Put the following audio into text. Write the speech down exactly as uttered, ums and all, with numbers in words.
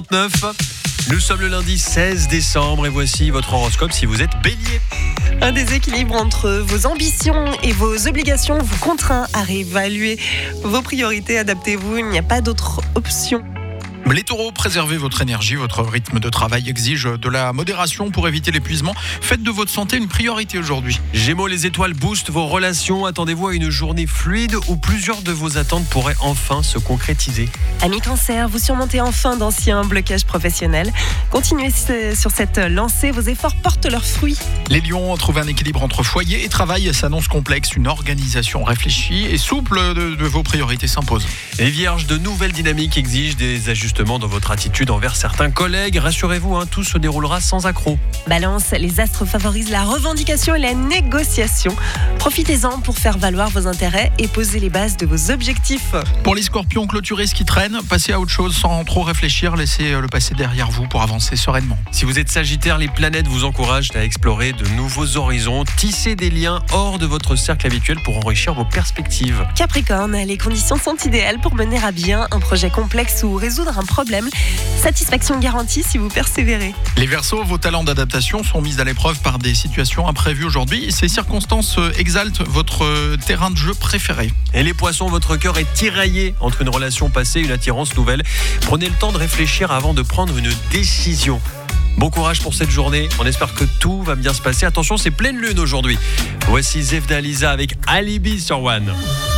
trente-neuf. Nous sommes le lundi seize décembre et voici votre horoscope si vous êtes bélier. Un déséquilibre entre vos ambitions et vos obligations vous contraint à réévaluer vos priorités. Adaptez-vous, il n'y a pas d'autre option. Les taureaux, préservez votre énergie, votre rythme de travail exige de la modération pour éviter l'épuisement. Faites de votre santé une priorité aujourd'hui. Gémeaux, les étoiles boostent vos relations. Attendez-vous à une journée fluide où plusieurs de vos attentes pourraient enfin se concrétiser. Amis cancer, vous surmontez enfin d'anciens blocages professionnels. Continuez sur cette lancée, vos efforts portent leurs fruits. Les lions, trouvez un équilibre entre foyer et travail s'annonce complexe. Une organisation réfléchie et souple de, de vos priorités s'impose. Les vierges, de nouvelles dynamiques exigent des ajustements dans votre attitude envers certains collègues. Rassurez-vous, hein, tout se déroulera sans accroc. Balance, les astres favorisent la revendication et la négociation. Profitez-en pour faire valoir vos intérêts et poser les bases de vos objectifs. Pour les scorpions, clôturez ce qui traîne, passez à autre chose sans trop réfléchir, laissez le passé derrière vous pour avancer sereinement. Si vous êtes sagittaire, les planètes vous encouragent à explorer de nouveaux horizons. Tissez des liens hors de votre cercle habituel pour enrichir vos perspectives. Capricorne, les conditions sont idéales pour mener à bien un projet complexe ou résoudre un problème. Satisfaction garantie si vous persévérez. Les Verseaux, vos talents d'adaptation sont mis à l'épreuve par des situations imprévues aujourd'hui. Ces circonstances exaltent votre terrain de jeu préféré. Et les poissons, votre cœur est tiraillé entre une relation passée et une attirance nouvelle. Prenez le temps de réfléchir avant de prendre une décision. Bon courage pour cette journée, on espère que tout va bien se passer. Attention, c'est pleine lune aujourd'hui. Voici Zefda Lisa avec Alibi sur One.